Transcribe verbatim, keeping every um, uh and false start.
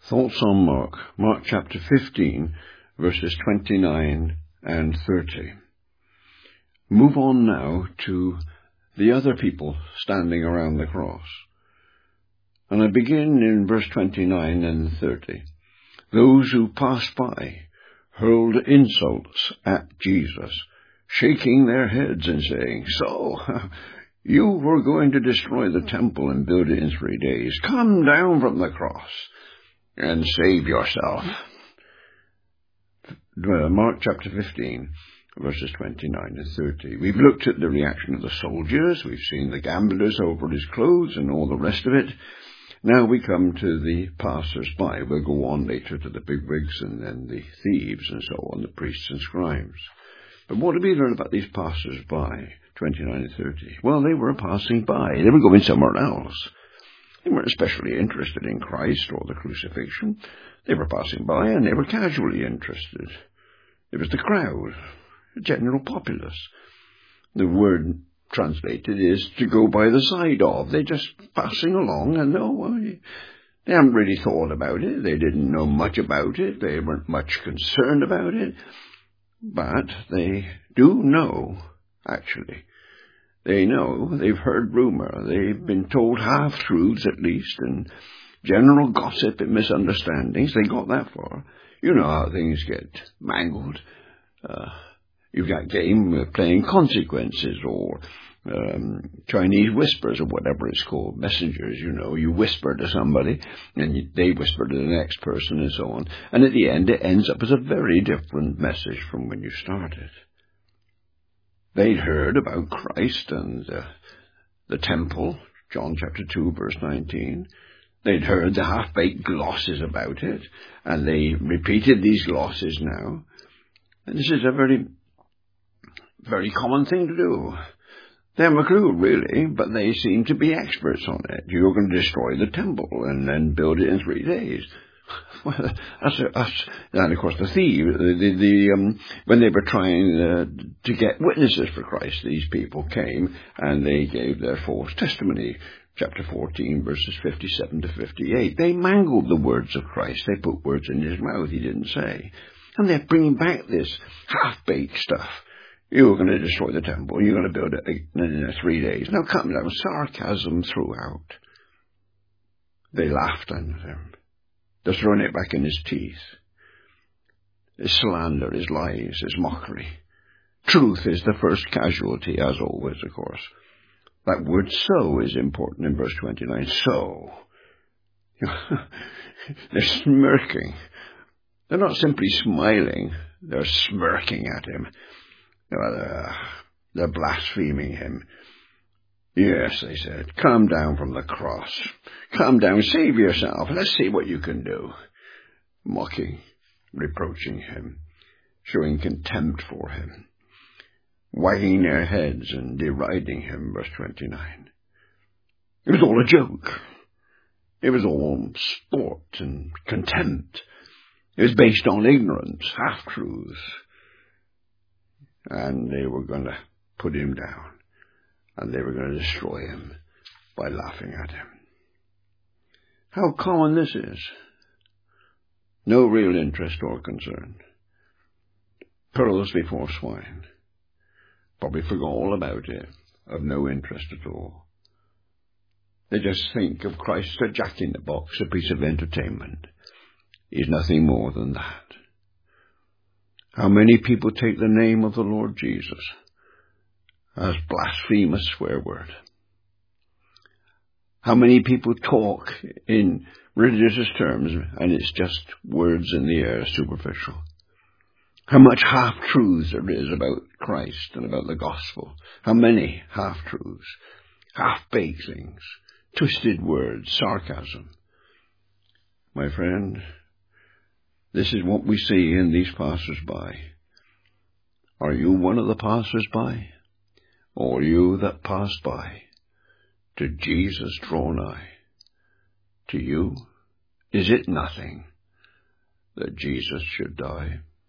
Thoughts on Mark, Mark chapter fifteen, verses twenty-nine and thirty. Move on now to the other people standing around the cross. And I begin in verse twenty-nine and thirty. Those who passed by hurled insults at Jesus, shaking their heads and saying, "So, you were going to destroy the temple and build it in three days. Come down from the cross and save yourself." Mark chapter fifteen, verses twenty-nine and thirty. We've looked at the reaction of the soldiers. We've seen the gamblers over his clothes and all the rest of it. Now we come to the passers-by. We'll go on later to the bigwigs and then the thieves and so on, the priests and scribes. But what do we learn about these passers-by, twenty-nine and thirty? Well, they were passing by. They were going somewhere else. They weren't especially interested in Christ or the crucifixion. They were passing by and they were casually interested. It was the crowd, the general populace. The word translated is to go by the side of. They're just passing along and no, they haven't really thought about it. They didn't know much about it. They weren't much concerned about it. But they do know, actually. They know, they've heard rumor, they've been told half-truths at least, and general gossip and misunderstandings. They got that far. You know how things get mangled. Uh, you've got game uh, playing consequences, or um, Chinese whispers, or whatever it's called, messengers, you know. You whisper to somebody, and you, they whisper to the next person, and so on. And at the end, it ends up as a very different message from when you started. They'd heard about Christ and uh, the temple, John chapter two, verse nineteen. They'd heard the half-baked glosses about it, and they repeated these glosses now. And this is a very, very common thing to do. They haven't a clue, really, but they seem to be experts on it. You're going to destroy the temple and then build it in three days. Well, that's, that's, and of course the thief, the, the, the um, when they were trying uh, to get witnesses for Christ, these people came and they gave their false testimony. Chapter fourteen, verses fifty-seven to fifty-eight. They mangled the words of Christ. They put words in his mouth he didn't say. And they're bringing back this half-baked stuff. You're going to destroy the temple. You're going to build it in three days. Now come down. Sarcasm throughout. They laughed at him. They're throwing it back in his teeth. His slander, his lies, his mockery. Truth is the first casualty, as always, of course. That word "so" is important in verse twenty-nine. So. They're smirking. They're not simply smiling. They're smirking at him. They're, they're blaspheming him. "Yes," they said, "come down from the cross. Come down, save yourself. Let's see what you can do." Mocking, reproaching him, showing contempt for him, wagging their heads and deriding him, verse twenty-nine. It was all a joke. It was all sport and contempt. It was based on ignorance, half-truths. And they were going to put him down. And they were going to destroy him by laughing at him. How common this is. No real interest or concern. Pearls before swine. Probably forgot all about it, of no interest at all. They just think of Christ as a jack-in-the-box, a piece of entertainment. He's nothing more than that. How many people take the name of the Lord Jesus as blasphemous swear word? How many people talk in religious terms and it's just words in the air, superficial? How much half-truths there is about Christ and about the gospel. How many half-truths, half-baked things, twisted words, sarcasm. My friend, this is what we see in these passers-by. Are you one of the passers-by? Or you that pass by? Did Jesus draw nigh? To you, is it nothing that Jesus should die?